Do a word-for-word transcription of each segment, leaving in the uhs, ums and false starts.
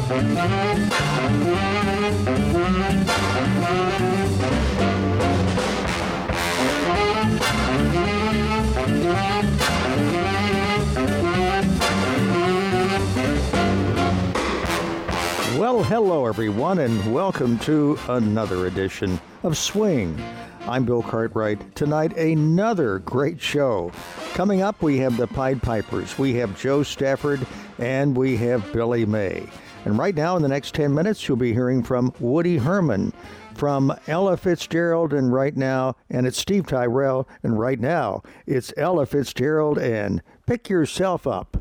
Well, hello everyone, and welcome to another edition of Swing. I'm Bill Cartwright. Tonight, another great show. Coming up, we have the Pied Pipers, we have Joe Stafford, and we have Billy May. And right now, in the next ten minutes, you'll be hearing from Woody Herman, from Ella Fitzgerald, and right now, and it's Steve Tyrell, and right now, it's Ella Fitzgerald and Pick Yourself Up.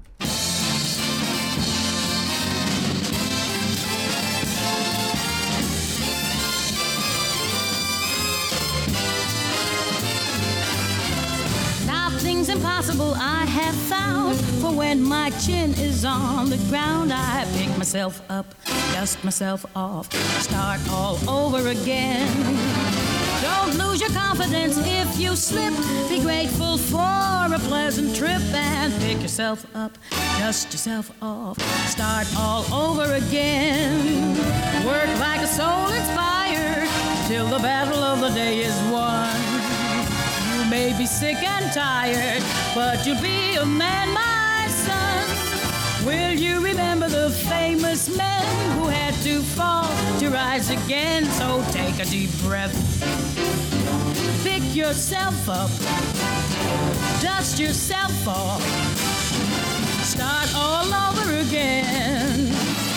Impossible I have found, for when my chin is on the ground, I pick myself up, dust myself off, start all over again. Don't lose your confidence if you slip, be grateful for a pleasant trip, and pick yourself up, dust yourself off, start all over again. Work like a soul inspired till the battle of the day is won. May be sick and tired, but you'll be a man, my son. Will you remember the famous men who had to fall to rise again? So take a deep breath, pick yourself up, dust yourself off, start all over again.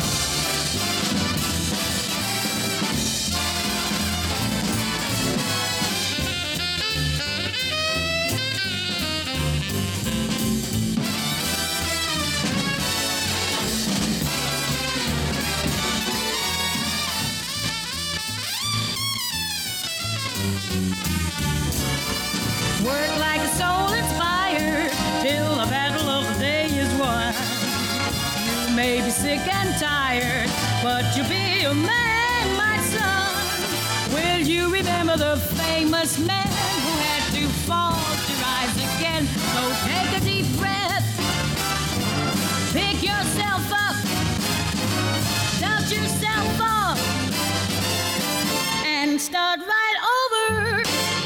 Work like a soul inspired till the battle of the day is won. You may be sick and tired, but you'll be a man, my son. Will you remember the famous men who had to fall to rise again? So take a deep breath, pick yourself up, dust yourself off, and start right over.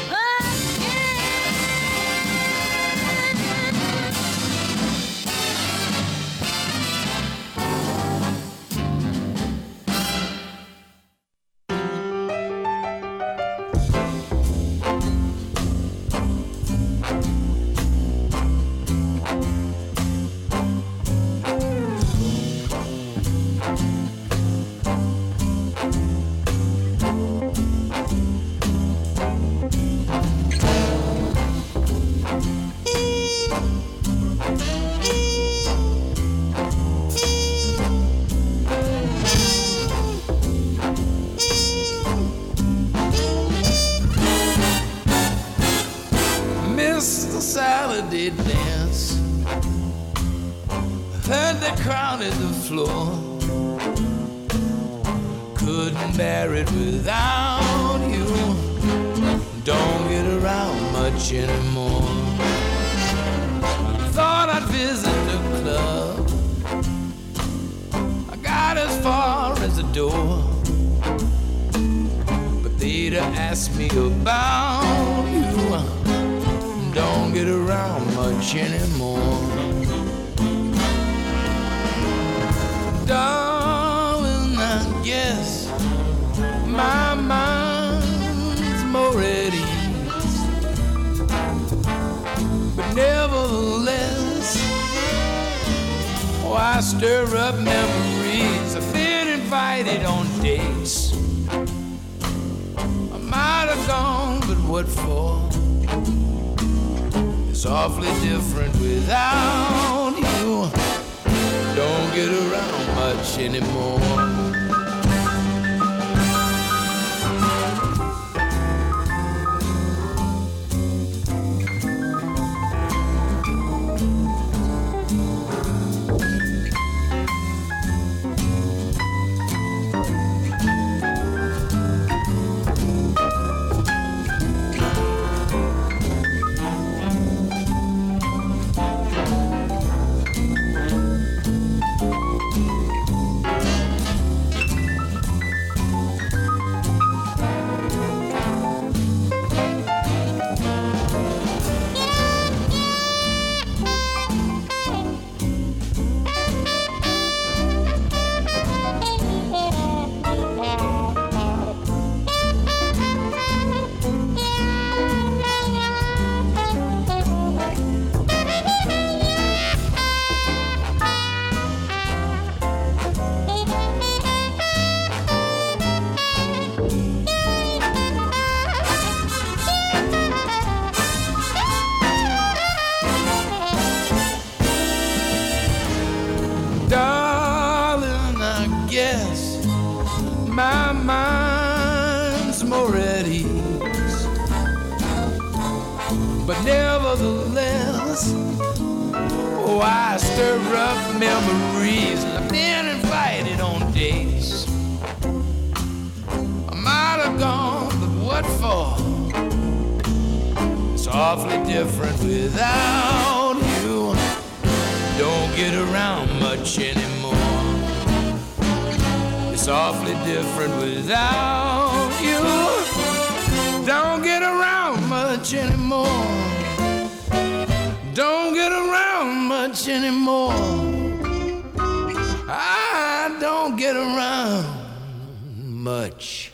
Saturday dance, heard they crowded the floor, couldn't bear it without you, don't get around much anymore. Thought I'd visit the club, I got as far as the door, but they'd have asked me about you, don't get around much anymore. Darling, I guess my mind's more at ease, but nevertheless, oh, I stir up memories. I've been invited on dates, I might have gone, but what for? It's awfully different without you. Don't get around much anymore. Darling, I guess my mind's more at ease. But nevertheless, oh, I stir up memories. I've been invited on dates. I might have gone, but what for? It's awfully different without you. Don't get around much anymore. It's awfully different without you. Don't get around much anymore. Don't get around much anymore. I don't get around much.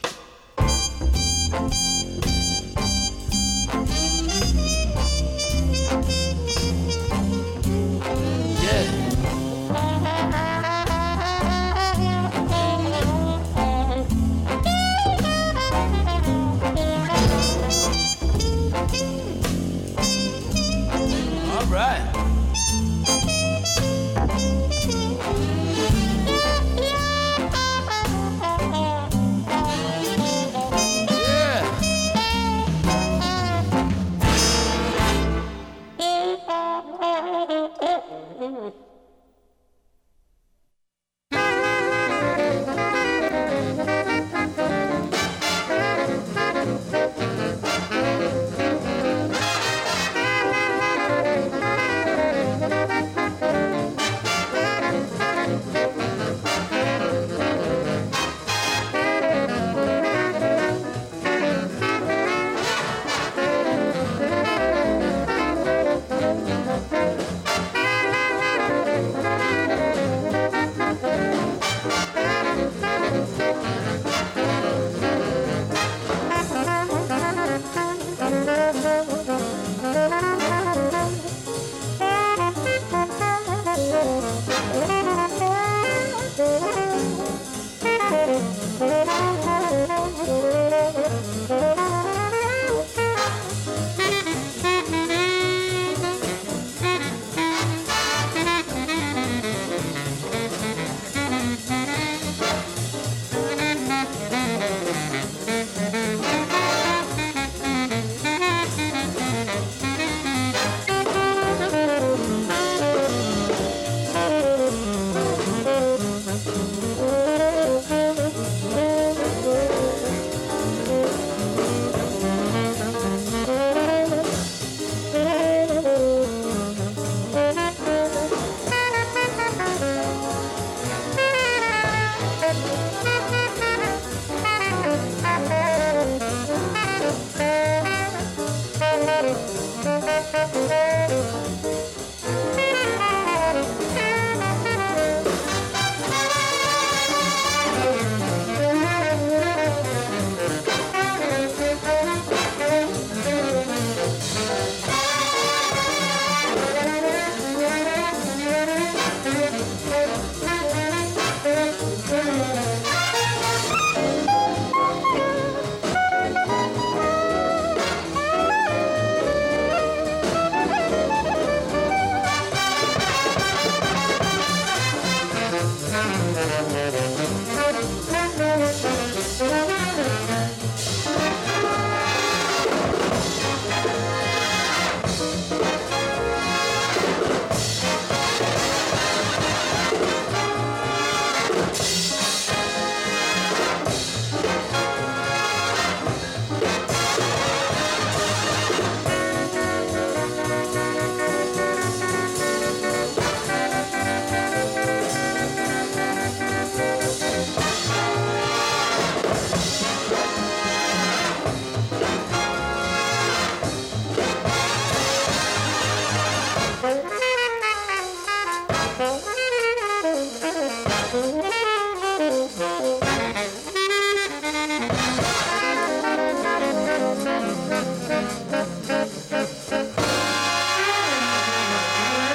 Right.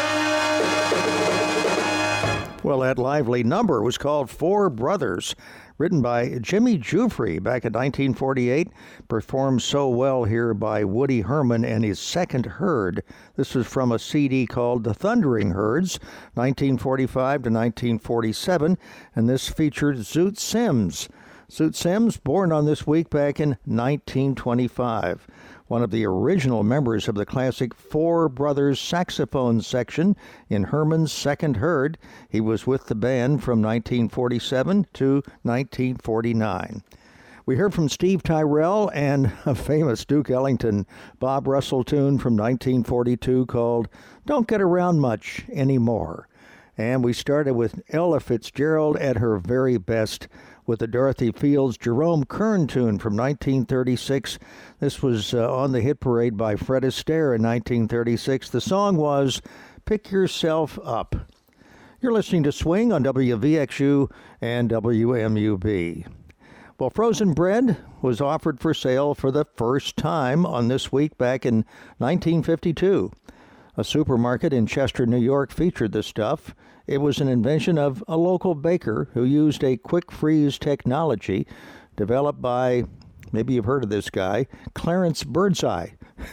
Well, that lively number was called Four Brothers, written by Jimmy Jufrey back in nineteen forty-eight, performed so well here by Woody Herman and his Second Herd. This was from a C D called The Thundering Herds, nineteen forty-five to nineteen forty-seven, and this featured Zoot Sims. Zoot Sims, born on this week back in nineteen twenty-five. One of the original members of the classic Four Brothers saxophone section in Herman's Second Herd. He was with the band from nineteen forty-seven to nineteen forty-nine. We heard from Steve Tyrell and a famous Duke Ellington Bob Russell tune from nineteen forty-two called Don't Get Around Much Anymore. And we started with Ella Fitzgerald at her very best with the Dorothy Fields Jerome Kern tune from nineteen thirty-six. This was uh, on the hit parade by Fred Astaire in nineteen thirty-six. The song was Pick Yourself Up. You're listening to Swing on W V X U and W M U B. Well, frozen bread was offered for sale for the first time on This Week back in nineteen fifty-two. A supermarket in Chester, New York featured the stuff. It was an invention of a local baker who used a quick freeze technology developed by, maybe you've heard of this guy, Clarence Birdseye.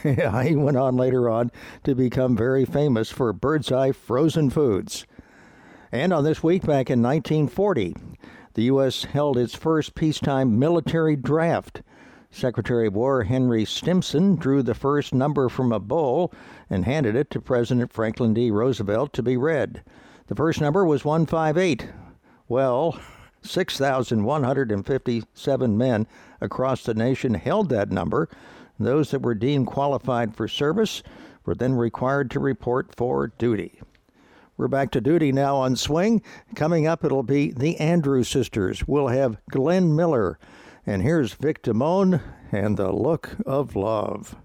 He went on later on to become very famous for Birdseye frozen foods. And on This Week back in nineteen forty, the U S held its first peacetime military draft. Secretary of War Henry Stimson drew the first number from a bowl and handed it to President Franklin D. Roosevelt to be read. The first number was one fifty-eight. Well, six thousand one hundred fifty-seven men across the nation held that number. Those that were deemed qualified for service were then required to report for duty. We're back to duty now on Swing. Coming up, it'll be the Andrews Sisters. We'll have Glenn Miller. And here's Vic Damone and The Look of Love.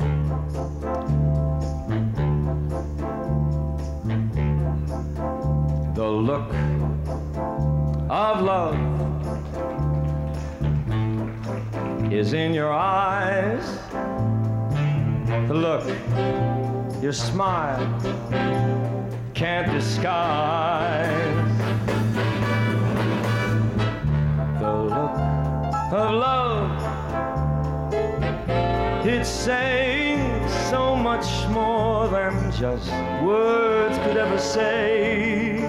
The look of love is in your eyes. The look, your smile can't disguise. The look of love, it's saying so much more than just words could ever say.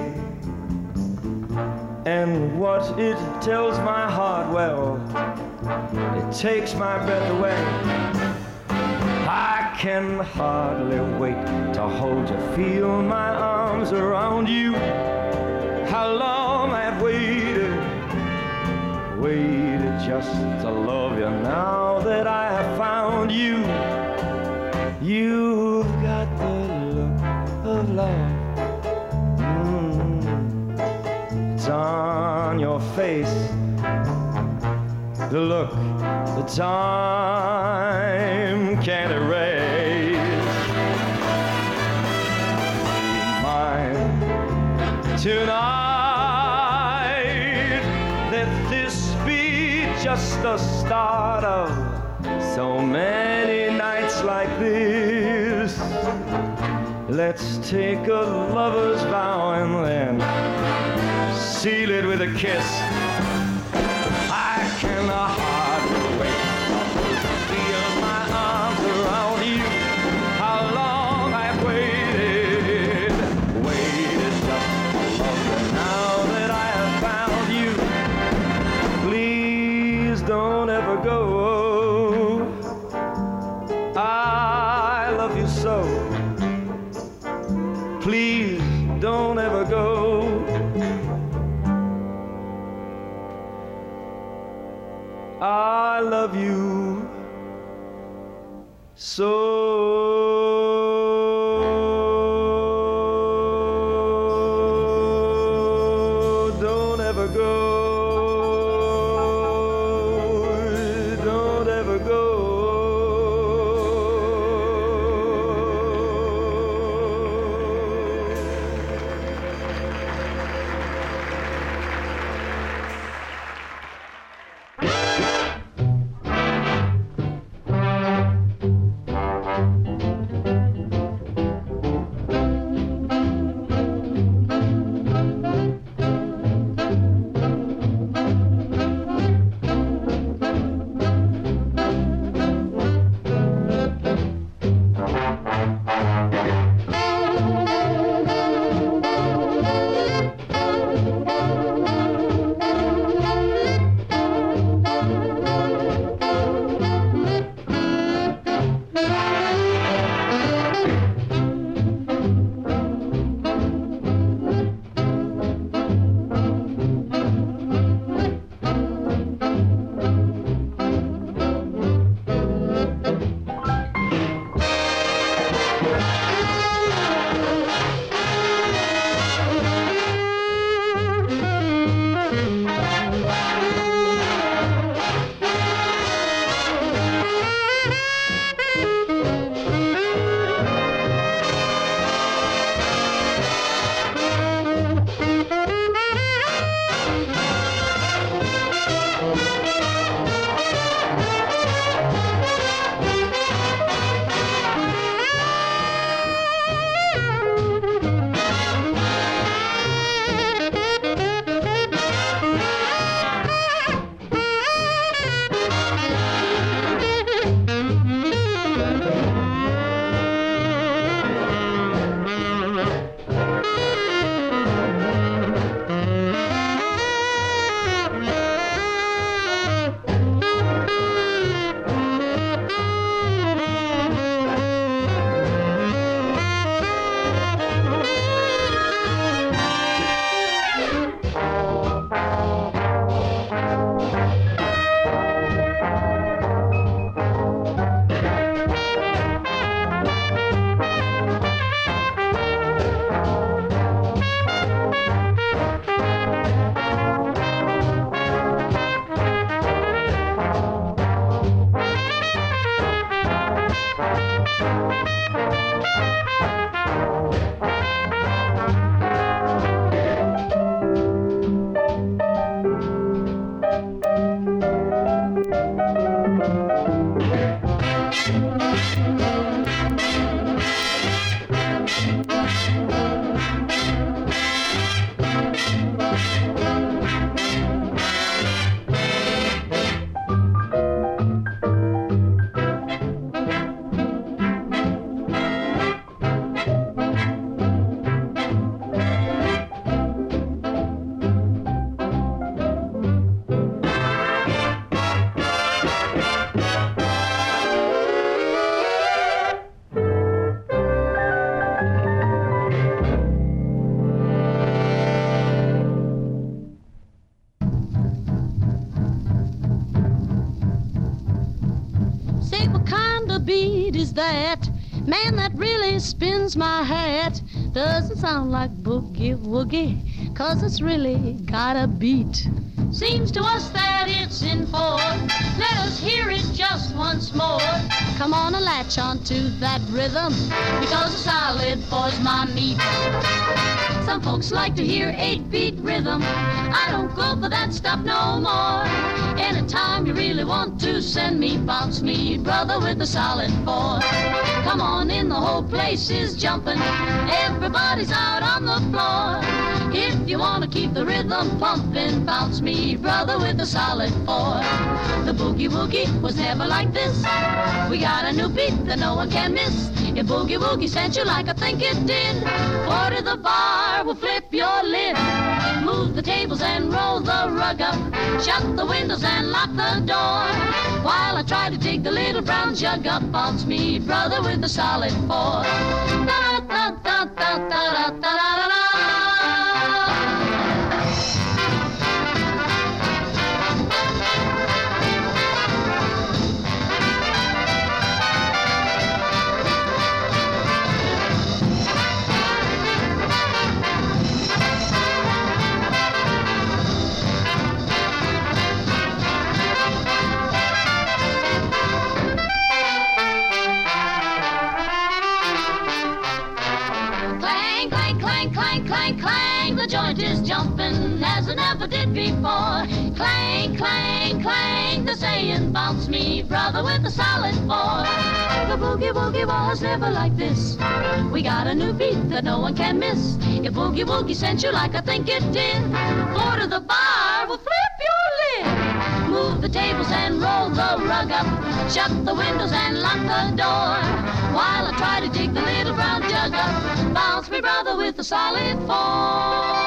And what it tells my heart, well, it takes my breath away. I can hardly wait to hold you, feel my arms around you. How long I've waited, waited just to love you. Now that I have found you, you've got the look of love. On your face, the look the time can't erase. Be mine tonight, let this be just the start of so many nights like this. Let's take a lover's vow and then seal it with a kiss. I can hardly wait to feel my arms around you. How long I've waited, waited just to love you. Now that I have found you, please don't ever go. I love you so. Please don't ever go. I love you so. Don't ever go. Don't ever go. is that? Man, that really spins my hat. Doesn't sound like boogie woogie, 'cause it's really got a beat. Seems to us that it's in four. Let us hear it just once more. Come on and latch onto that rhythm, because a solid four's my meat. Some folks like to hear eight-beat rhythm. I don't go for that stuff no more. Anytime you really want to send me, bounce me, brother, with a solid four. Come on in, the whole place is jumping. Everybody's out on the floor. If you want to keep the rhythm pumping, bounce me, brother, with a solid four. The boogie woogie was never like this. We got a new beat that no one can miss. If boogie woogie sent you like I think it did, four to the bar will flip your lid. Move the tables and roll the rug up. Shut the windows and lock the door. While I try to dig the little brown jug up, bounce me, brother, with a solid four. Da da da da da da da da da. Joint is jumping as it never did before. Clang, clang, clang, the saying, bounce me, brother, with a solid four. The boogie woogie was never like this. We got a new beat that no one can miss. If boogie woogie sent you like I think it did, four to the bar will flip your lid. Move the tables and roll the rug up. Shut the windows and lock the door. While I try to dig the little brown jug up, bounce me, brother, with a solid four.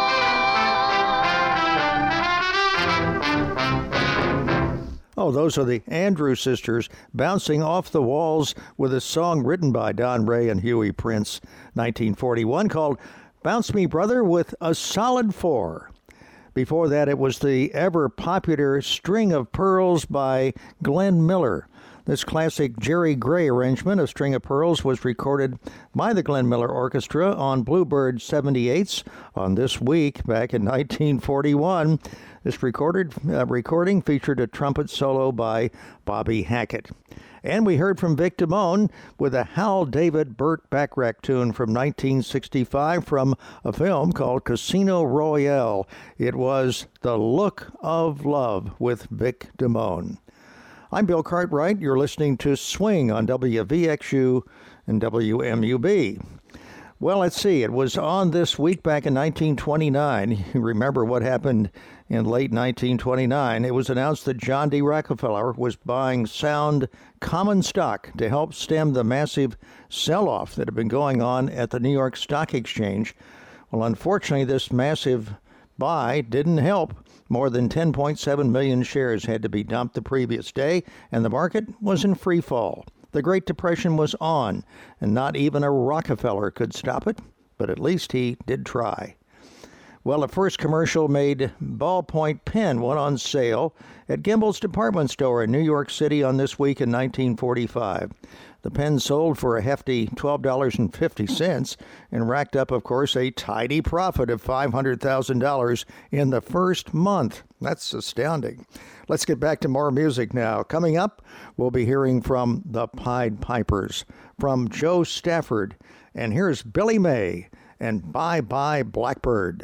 Oh, those are the Andrews Sisters bouncing off the walls with a song written by Don Ray and Huey Prince, nineteen forty-one, called Bounce Me, Brother, with a Solid Four. Before that, it was the ever-popular String of Pearls by Glenn Miller. This classic Jerry Gray arrangement of String of Pearls was recorded by the Glenn Miller Orchestra on Bluebird seventy-eights on This Week back in nineteen forty-one. This recorded uh, recording featured a trumpet solo by Bobby Hackett. And we heard from Vic Damone with a Hal David Burt Bacharach tune from nineteen sixty-five from a film called Casino Royale. It was The Look of Love with Vic Damone. I'm Bill Cartwright. You're listening to Swing on W V X U and W M U B. Well, let's see. It was on This Week back in nineteen twenty-nine. You remember what happened in late nineteen twenty-nine. It was announced that John D. Rockefeller was buying Sound common stock to help stem the massive sell-off that had been going on at the New York Stock Exchange. Well, unfortunately, this massive buy didn't help. More than ten point seven million shares had to be dumped the previous day, and the market was in free fall. The Great Depression was on, and not even a Rockefeller could stop it, but at least he did try. Well, the first commercial made ballpoint pen went on sale at Gimbel's department store in New York City on This Week in nineteen forty-five. The pen sold for a hefty twelve dollars and fifty cents and racked up, of course, a tidy profit of five hundred thousand dollars in the first month. That's astounding. Let's get back to more music now. Coming up, we'll be hearing from the Pied Pipers, from Joe Stafford, and here's Billy May and Bye Bye Blackbird.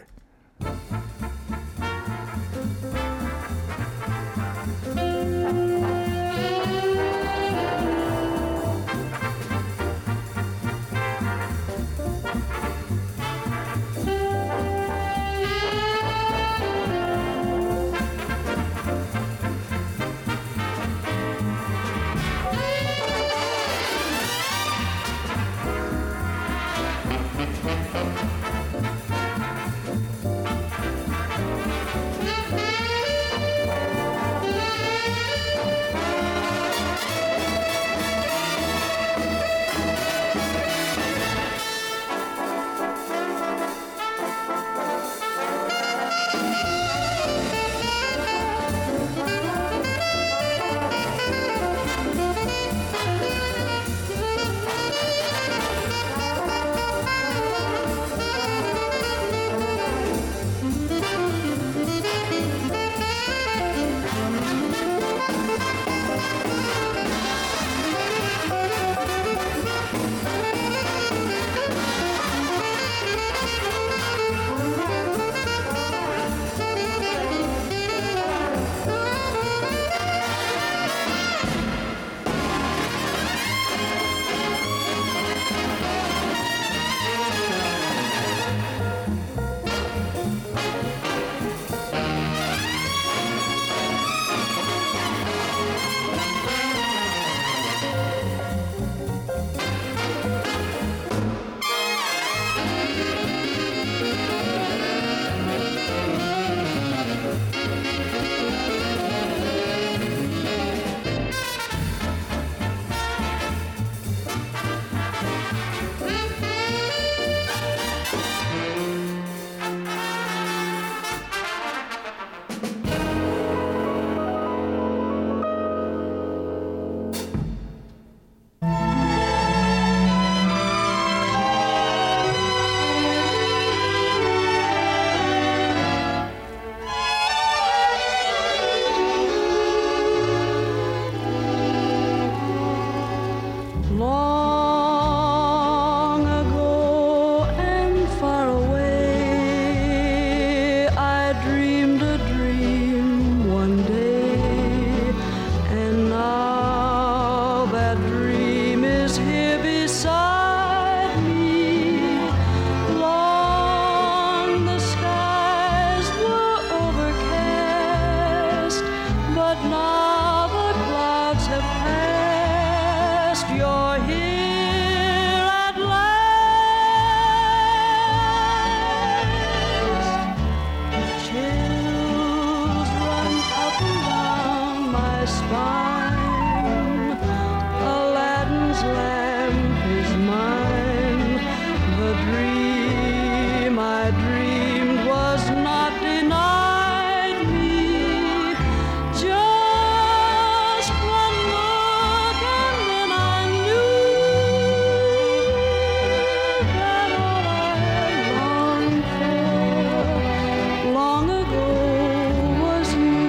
spine. Aladdin's lamp is mine. The dream I dreamed was not denied me. Just one look and then I knew that all I longed for long ago was you.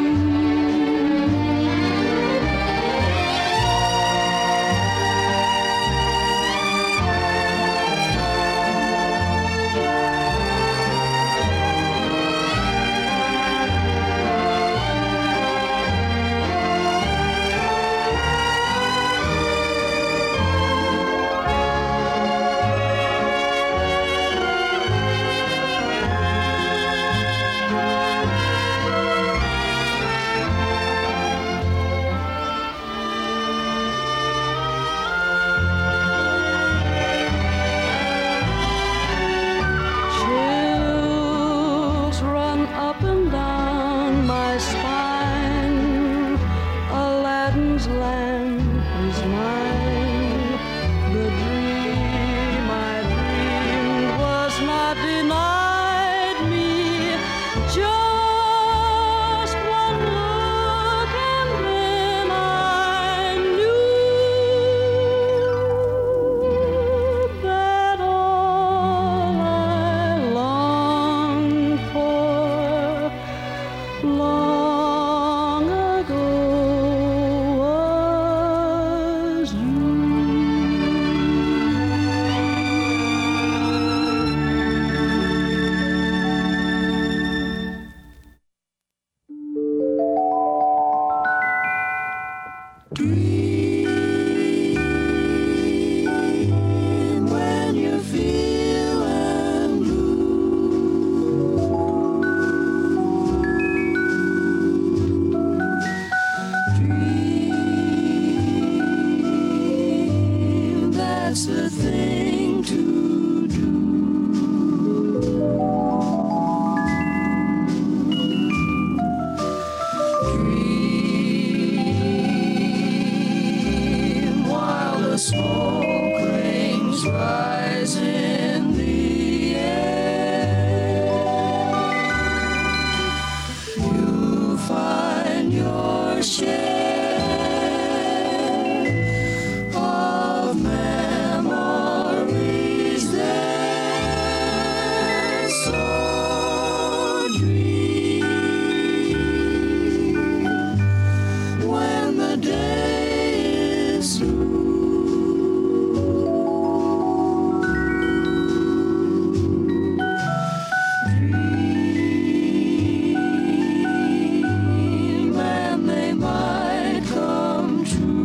Chills run up and down my spine. Aladdin's lamp is mine. The dream I dreamed was not denied me. Just one look and then I knew that all I longed for long ago was you. Dream when you're feeling Dream, that's the thing to do. Dream while the smoke rings rise in the air. You find your share of memories there. So dream when the day is through. Dream and they might come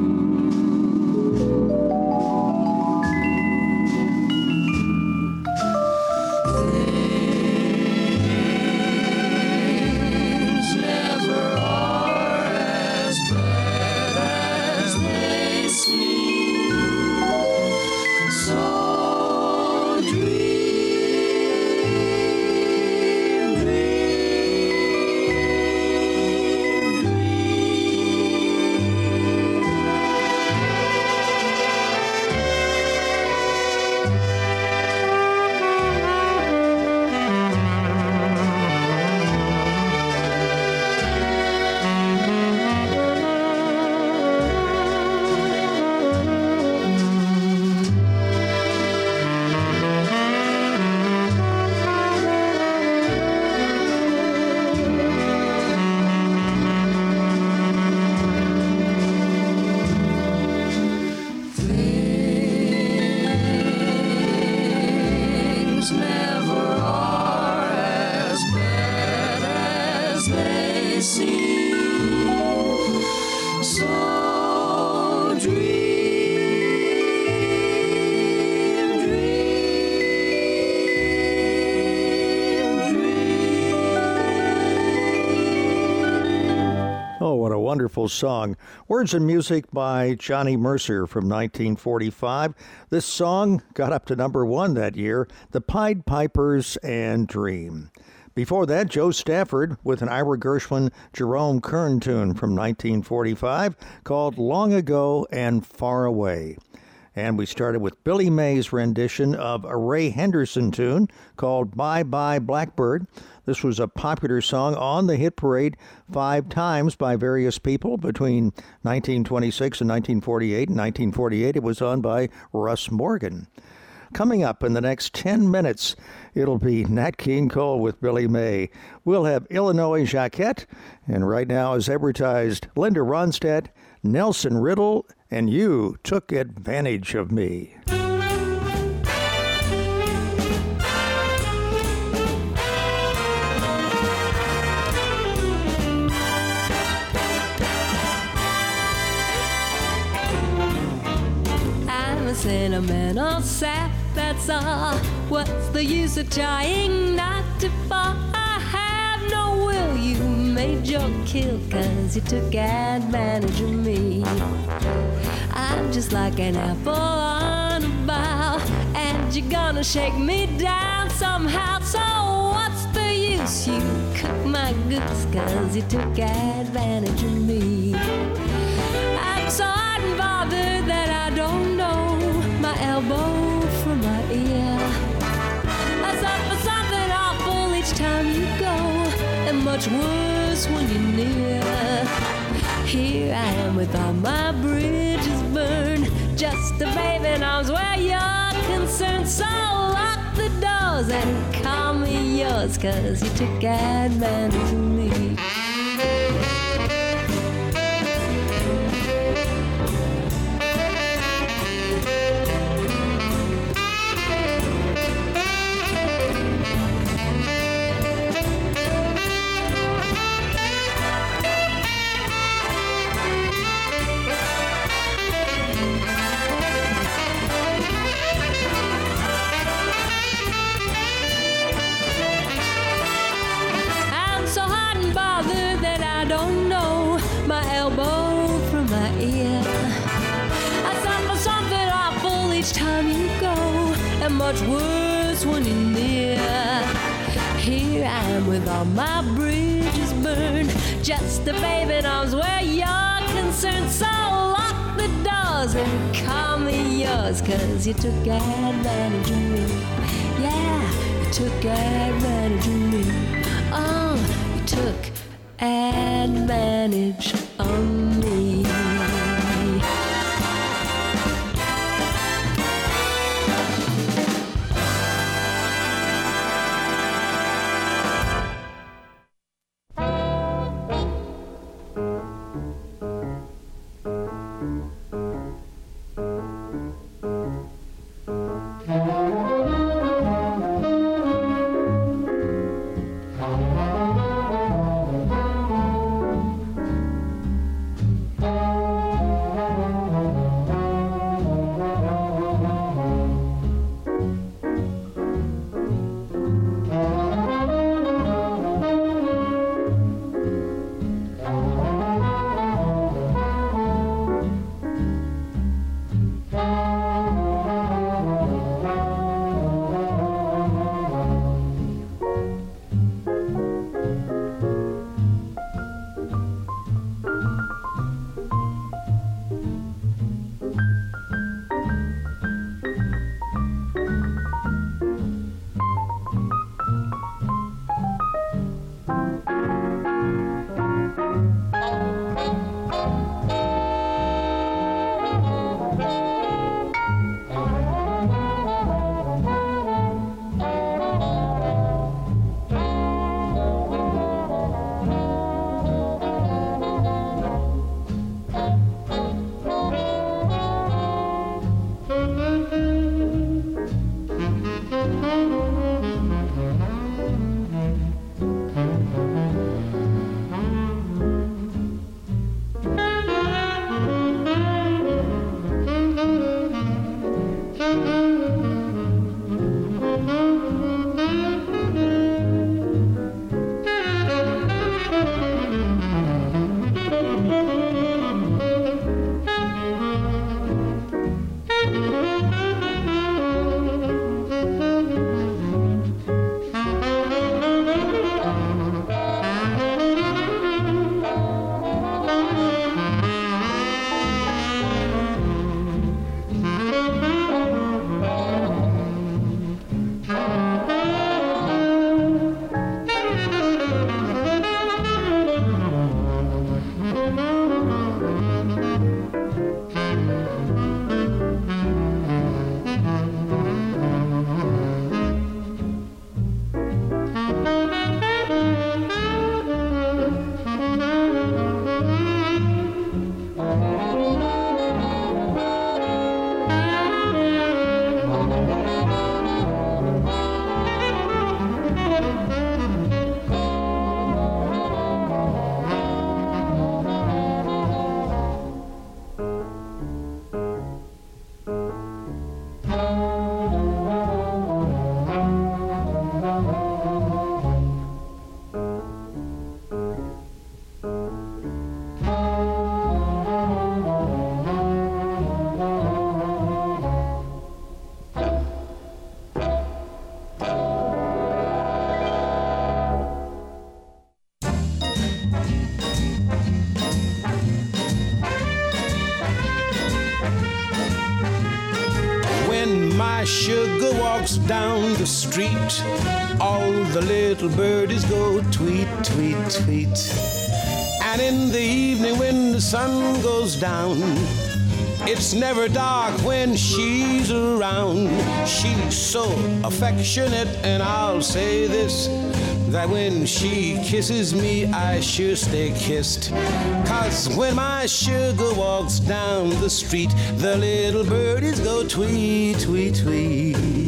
Things never are as bad as they seem. So dream, dream, Things never are as bad as they seem. So dream, dream, dream. Oh, what a wonderful song. Words and music by Johnny Mercer from nineteen forty-five. This song got up to number one that year, The Pied Pipers and Dream. Before that, Joe Stafford with an Ira Gershwin Jerome Kern tune from nineteen forty-five called Long Ago and Far Away. And we started with Billy May's rendition of a Ray Henderson tune called Bye Bye Blackbird. This was a popular song on the hit parade five times by various people between nineteen twenty-six and nineteen forty-eight. In nineteen forty-eight, it was on by Russ Morgan. Coming up in the next ten minutes, it'll be Nat King Cole with Billy May. We'll have Illinois Jacquette, and right now, as advertised, Linda Ronstadt, Nelson Riddle, and You Took Advantage of Me. I'm a sentimental sap, that's all. What's the use of trying not to fall? I have no will, you made your kill, cause you took advantage of me. I'm just like an apple on a bough, and you're gonna shake me down somehow. So what's the use? You cook my goose, cause you took advantage of me. I'm so hot and bothered that I don't know my elbow from my ear. I suffer something awful each time you go, and much worse when you're near. Here I am with all my bridges burned, just a baby in arms where you're concerned. So lock the doors and call me yours, cause you took advantage of me. Much worse when you're near. Here I am with all my bridges burned, just a baby in arms where you're concerned. So lock the doors and call me yours, cause you took advantage of me. Yeah, you took advantage of me. Oh, you took advantage of me. my sugar walks down the street, all the little birdies go tweet, tweet, tweet. And in the evening when the sun goes down, it's never dark when she's around. She's so affectionate, and I'll say this, that when she kisses me, I sure stay kissed. 'Cause when my sugar walks down the street, the little birdies go tweet, tweet, tweet.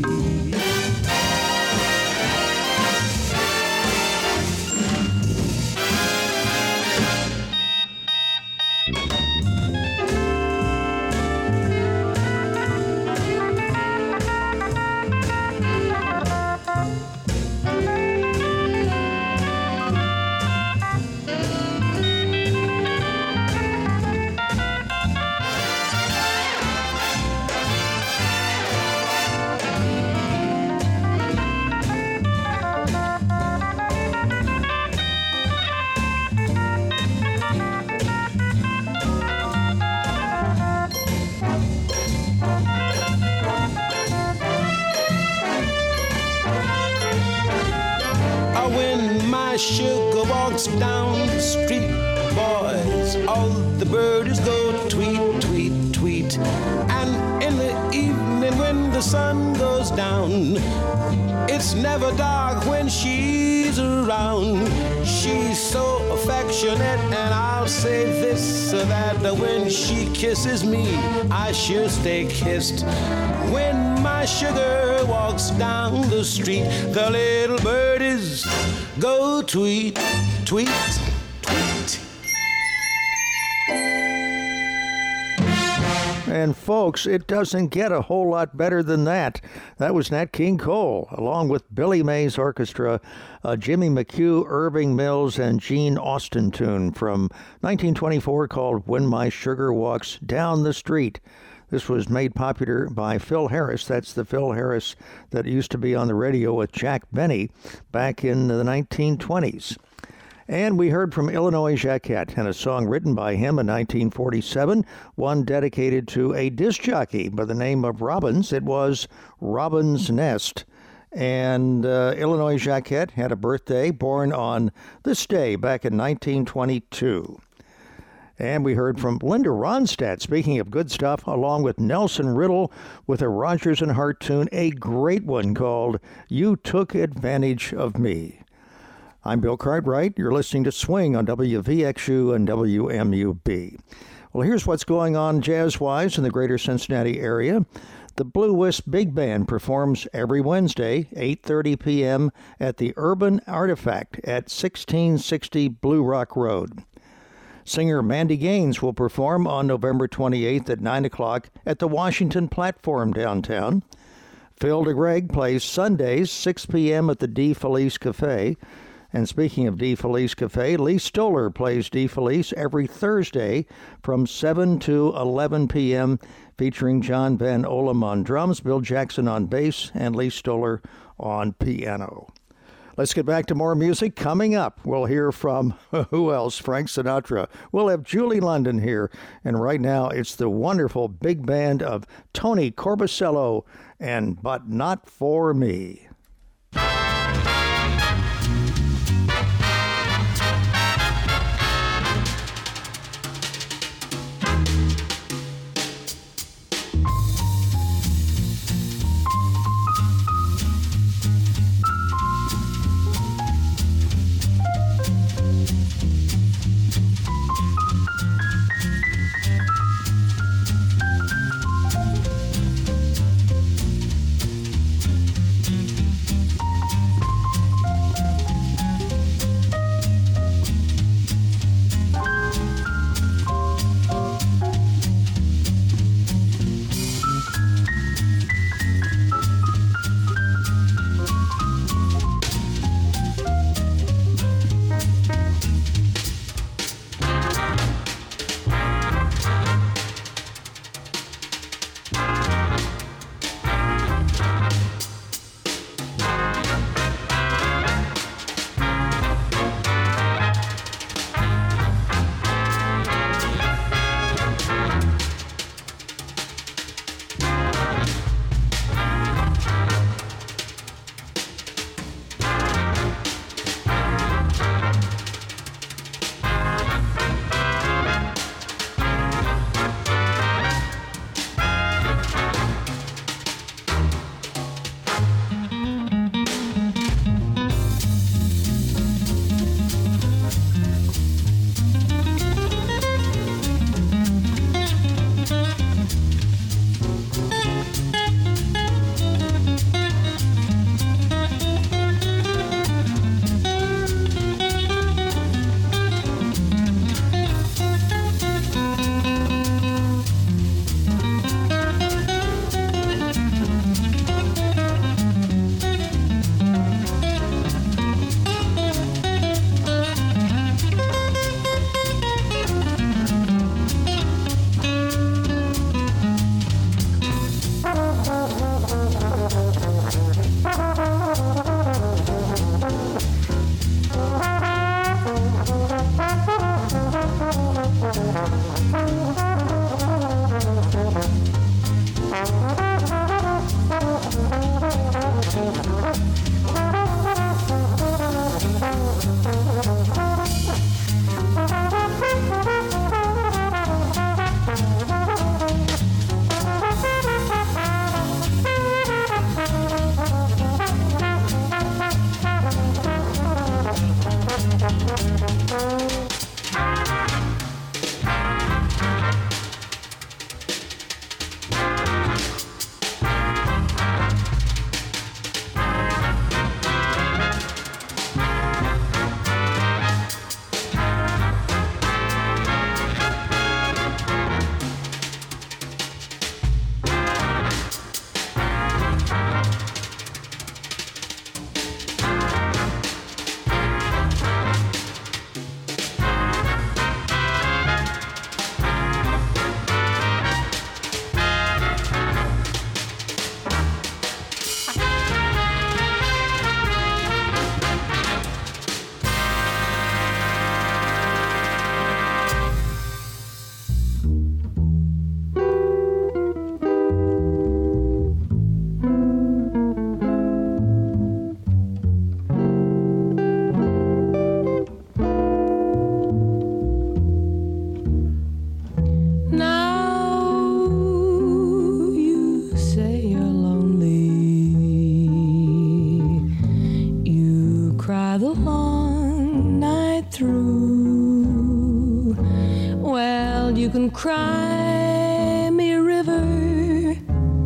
Sugar walks down the street, boys, all the birdies go tweet, tweet, tweet. And in the evening when the sun goes down, it's never dark when she's around. She's so affectionate, and I'll say this, that when she kisses me, I sure stay kissed. When my sugar walks down the street, the little birdies go tweet, tweet, tweet. And folks, it doesn't get a whole lot better than that. That was Nat King Cole, along with Billy Mays Orchestra, a Jimmy McHugh, Irving Mills, and Gene Austin tune from nineteen twenty-four called When My Sugar Walks Down the Street. This was made popular by Phil Harris. That's the Phil Harris that used to be on the radio with Jack Benny back in the nineteen twenties. And we heard from Illinois Jacquet and a song written by him in nineteen forty-seven, one dedicated to a disc jockey by the name of Robbins. It was Robin's Nest. And uh, Illinois Jacquet had a birthday, born on this day back in nineteen twenty-two. And we heard from Linda Ronstadt, speaking of good stuff, along with Nelson Riddle with a Rodgers and Hart tune, a great one called You Took Advantage of Me. I'm Bill Cartwright. You're listening to Swing on W V X U and W M U B. Well, here's what's going on jazz-wise in the greater Cincinnati area. The Blue Wisp Big Band performs every Wednesday, eight thirty p.m. at the Urban Artifact at sixteen sixty Blue Rock Road. Singer Mandy Gaines will perform on November twenty-eighth at nine o'clock at the Washington Platform downtown. Phil DeGreg plays Sundays, six p.m. at the D. Felice Cafe. And speaking of D. Felice Cafe, Lee Stoller plays D. Felice every Thursday from seven to eleven p.m., featuring John Van Olam on drums, Bill Jackson on bass, and Lee Stoller on piano. Let's get back to more music. Coming up, we'll hear from, who else? Frank Sinatra. We'll have Julie London here. And right now, it's the wonderful big band of Tony Corbusello and But Not For Me. you can cry me a river,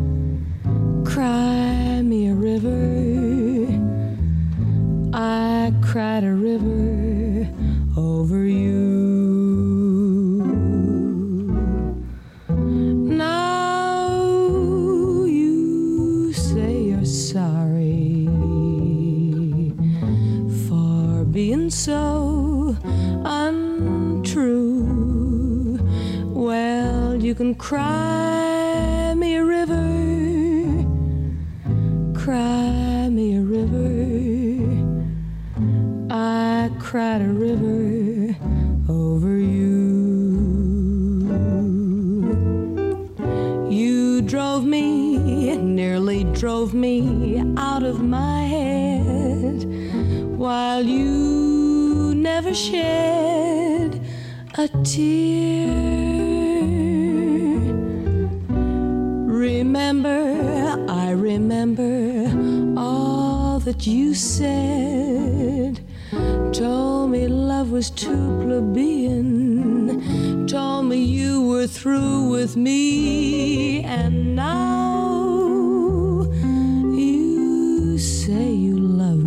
cry me a river. I cried a river over you. Now you say you're sorry for being so untrue. Well, you can cry me a river, cry me a river. I cried a river over you. You drove me, nearly drove me out of my head, while you never shed a tear. Remember, I remember all that you said. Told me love was too plebeian, told me you were through with me, and now you say you love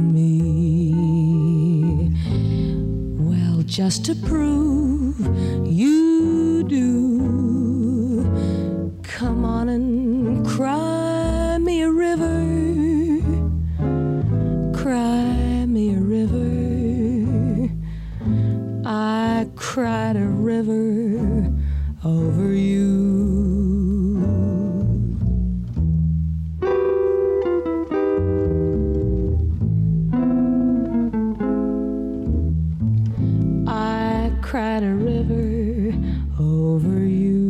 me. Well, just to prove you do, come on and cry me a river, cry me a river. I cried a river over you. I cried a river over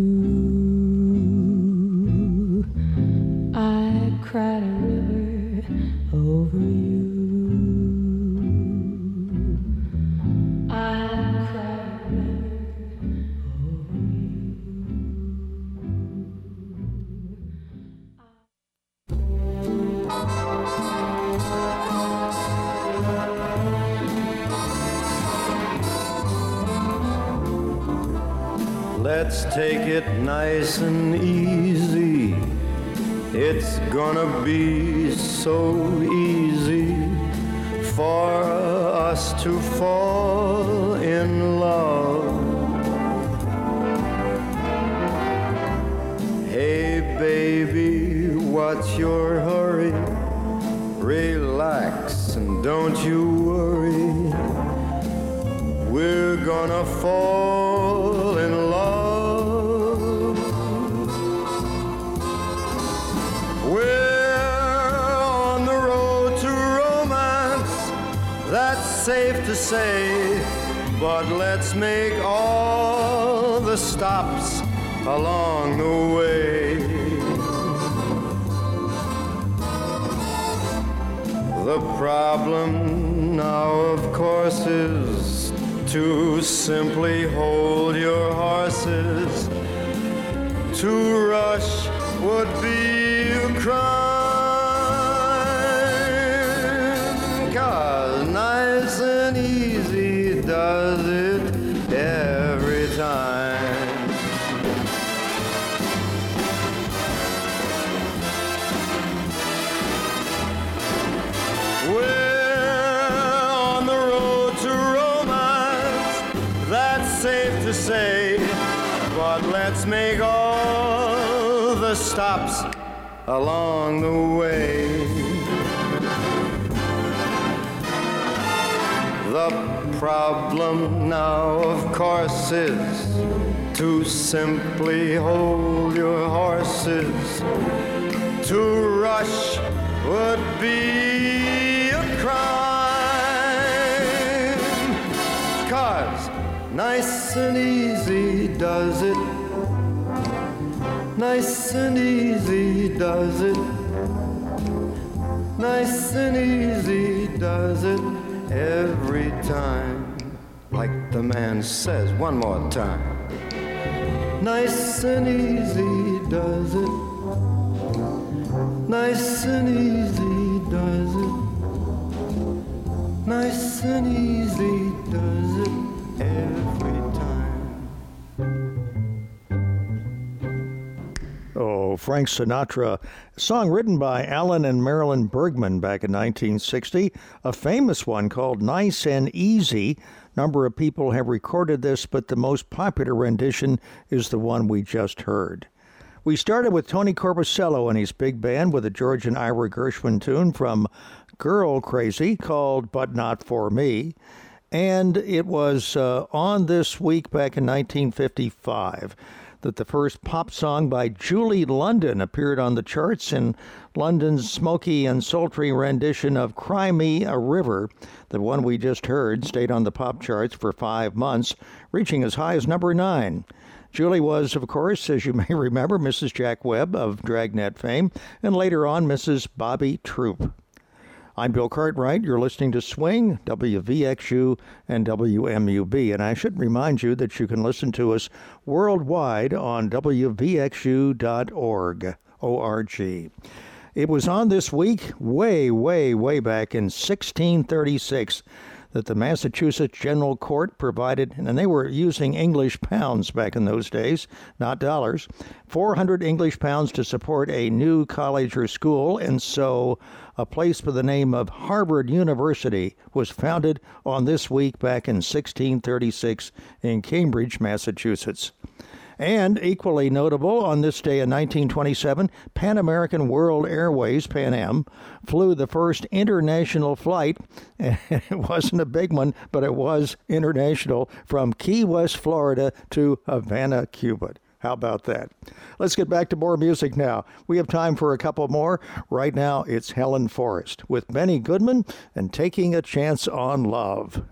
you. I cried a river over you. Let's take it nice and easy. It's gonna be so easy for us to fall in love. Hey baby, what's your hurry? Relax and don't you worry. We're gonna fall in love. We're on the road to romance, that's safe to say, but let's make all the stops along the way. The problem now, of course, is to simply hold your horses. To rush would be a crime, 'cause nice and easy does it every time. Safe to say, but let's make all the stops along the way. The problem now, of course, is to simply hold your horses. To rush would be a crime, 'cause nice and easy does it. Nice and easy does it. Nice and easy does it every time. Like the man says, one more time. Nice and easy does it. Nice and easy does it. Nice and easy does it every time. Frank Sinatra, a song written by Alan and Marilyn Bergman back in nineteen sixty, a famous one called Nice and Easy. Number of people have recorded this, but the most popular rendition is the one we just heard. We started with Tony Corbusello and his big band with a George and Ira Gershwin tune from Girl Crazy called But Not For Me. And it was uh, on this week back in nineteen fifty-five that the first pop song by Julie London appeared on the charts in London's smoky and sultry rendition of Cry Me a River. The one we just heard stayed on the pop charts for five months, reaching as high as number nine. Julie was, of course, as you may remember, Missus Jack Webb of Dragnet fame, and later on Missus Bobby Troop. I'm Bill Cartwright. You're listening to Swing, W V X U, and W M U B. And I should remind you that you can listen to us worldwide on W V X U dot org, O R G. It was on this week, way, way, way back in sixteen thirty-six, that the Massachusetts General Court provided, and they were using English pounds back in those days, not dollars, four hundred English pounds to support a new college or school, and so a place by the name of Harvard University was founded on this week back in sixteen thirty-six in Cambridge, Massachusetts. And equally notable, on this day in nineteen twenty-seven, Pan American World Airways, Pan Am, flew the first international flight. It wasn't a big one, but it was international, from Key West, Florida to Havana, Cuba. How about that? Let's get back to more music now. We have time for a couple more. Right now, it's Helen Forrest with Benny Goodman and Taking a Chance on Love.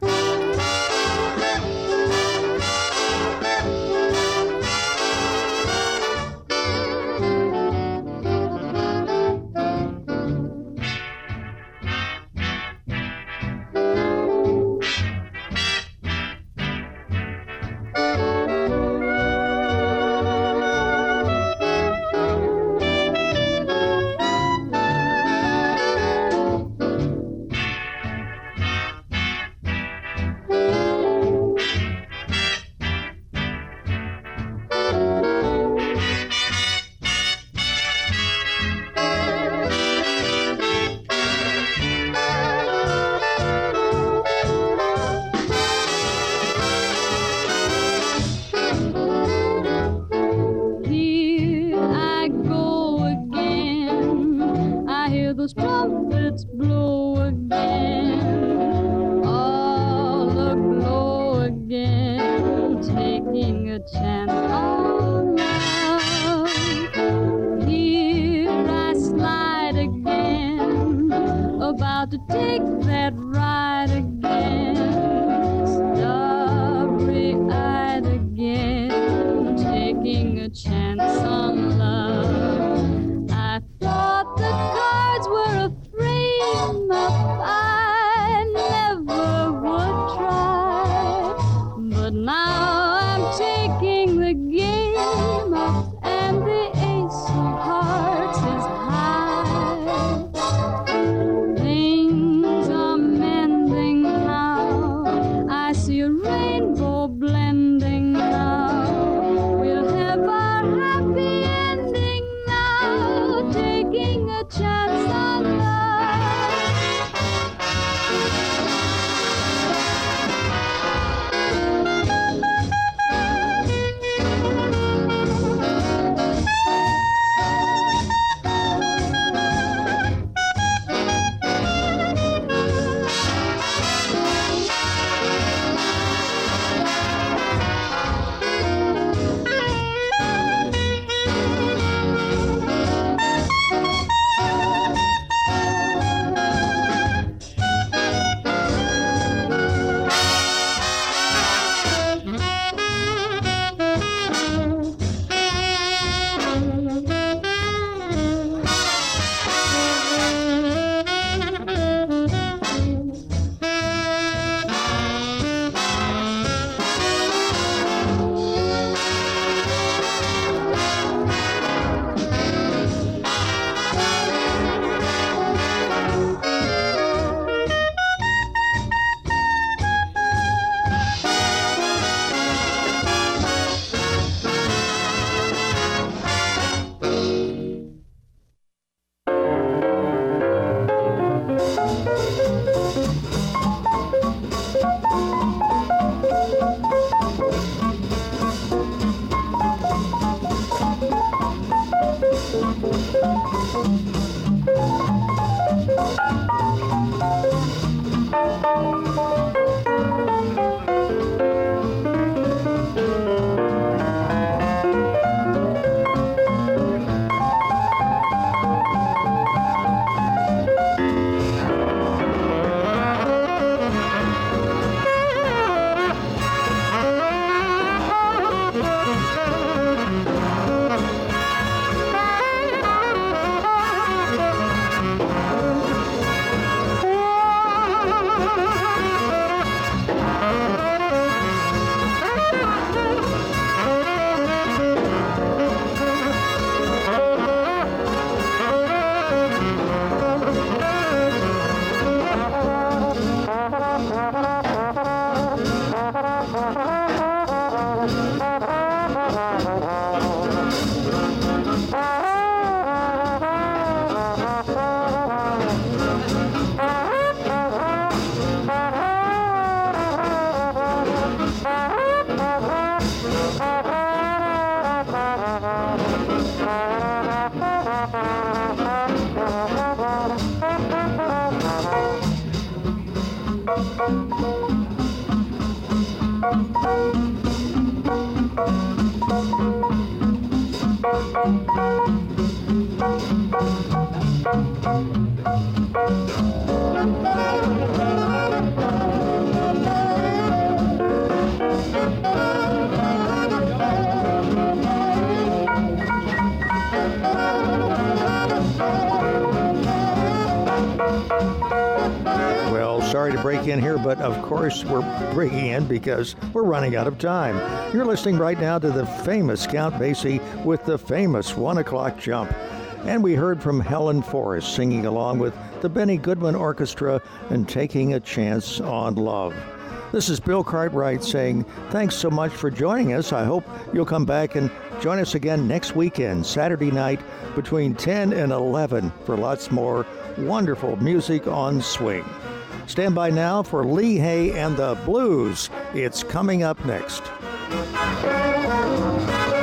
Sorry to break in here, but of course we're breaking in because we're running out of time. You're listening right now to the famous Count Basie with the famous One O'Clock Jump. And we heard from Helen Forrest singing along with the Benny Goodman Orchestra and Taking a Chance on Love. This is Bill Cartwright saying thanks so much for joining us. I hope you'll come back and join us again next weekend, Saturday night between ten and eleven for lots more wonderful music on swing. Stand by now for Lee Hay and the Blues. It's coming up next.